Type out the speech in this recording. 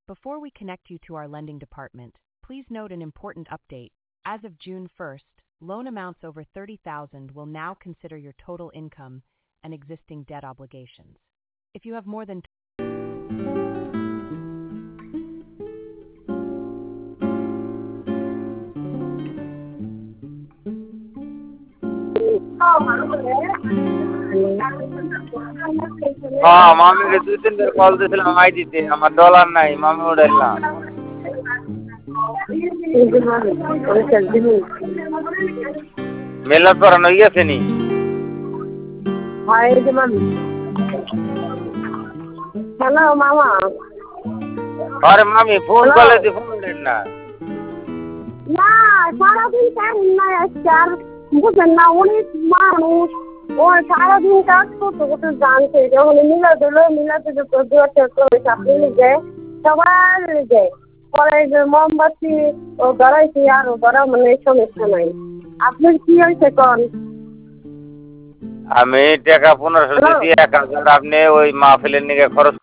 Before we connect you to our lending department, please note an important update. As of June 1st, loan amounts over $30,000 will now consider your total income and existing debt obligations. If you have more than হ্যাঁ মামিকে 2-3 বার call দিয়েছিলাম আইডিতে আমার dollar নাই মামি উড়াইলাম মেলার পরানো গেছে নি হ্যালো মামা আরে মামি ফোন করলে দি ফোন দেন না না সারাদিন টাইম নাই আজকে আর বুঝেন না অনেক মানুষ ও সারাদিন কাজ করতে করতে জানছে যখন মিলাতে আপনি লিখে সবার লিখে পরে যে মোমবাতি ও ধরাইছি আর ধরা মানে সমস্যা নাই আপনার কি হয়েছে কন আমি টাকা 1500 দিয়েছি 1000 আপনি ওই মাহফিলের নিকে খরচ